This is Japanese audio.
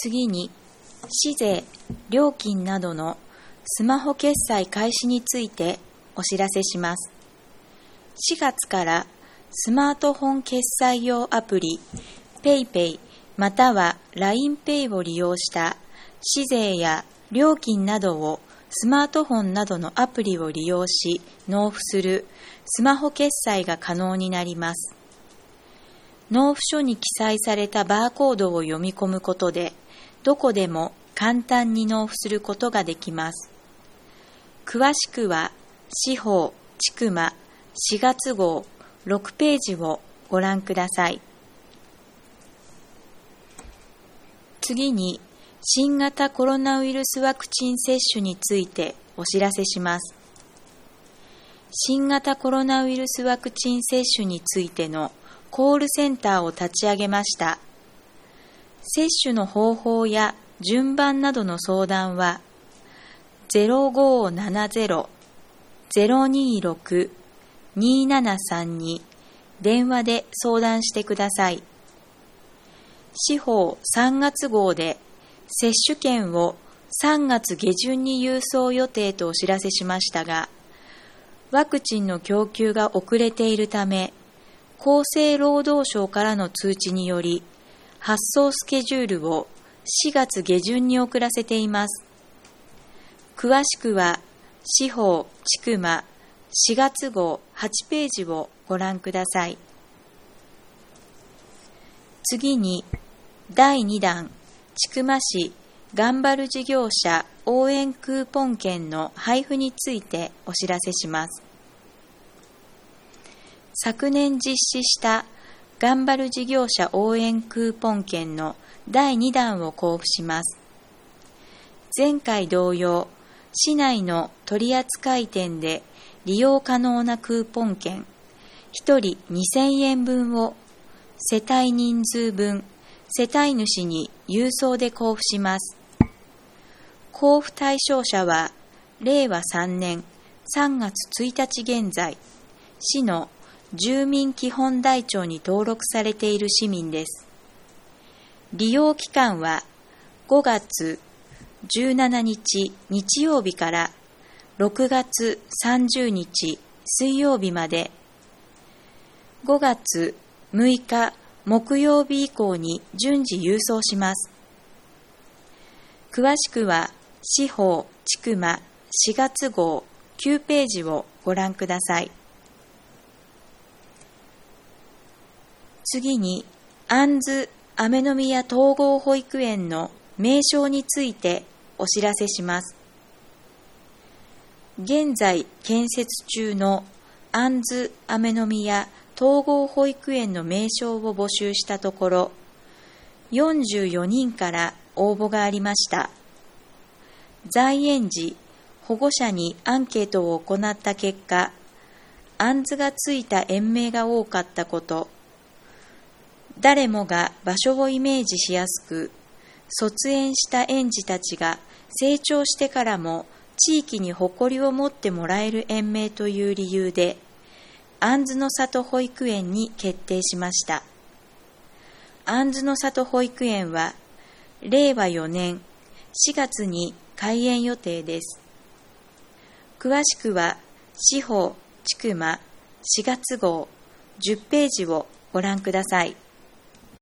次に、市税、料金などのスマホ決済開始についてお知らせします。4月からスマートフォン決済用アプリ PayPay または LINEPay を利用した市税や料金などをスマートフォンなどのアプリを利用し納付するスマホ決済が可能になります。納付書に記載されたバーコードを読み込むことで、どこでも簡単に納付することができます。詳しくは、司法ちくま4月号6ページをご覧ください。次に、新型コロナウイルスワクチン接種についてお知らせします。新型コロナウイルスワクチン接種についてのコールセンターを立ち上げました。接種の方法や順番などの相談は 0570-026-2732 電話で相談してください。司法3月号で接種券を3月下旬に郵送予定とお知らせしましたが、ワクチンの供給が遅れているため、厚生労働省からの通知により、発送スケジュールを4月下旬に遅らせています。詳しくは、司法ちくま4月号8ページをご覧ください。次に、第2弾、ちくま市頑張る事業者応援クーポン券の配布についてお知らせします。昨年実施した頑張る事業者応援クーポン券の第2弾を交付します。前回同様、市内の取扱店で利用可能なクーポン券1人2000円分を世帯人数分、世帯主に郵送で交付します。交付対象者は、令和3年3月1日現在、市の住民基本台帳に登録されている市民です。利用期間は5月17日日曜日から6月30日水曜日まで、5月6日木曜日以降に順次郵送します。詳しくは、司法ちくま4月号9ページをご覧ください。次に、安津雨宮統合保育園の名称についてお知らせします。現在建設中の安津雨宮統合保育園の名称を募集したところ、44人から応募がありました。在園時、保護者にアンケートを行った結果、安津がついた園名が多かったこと、誰もが場所をイメージしやすく、卒園した園児たちが成長してからも地域に誇りを持ってもらえる園名という理由で、安津の里保育園に決定しました。安津の里保育園は、令和4年4月に開園予定です。詳しくは、司法ちくま4月号10ページをご覧ください。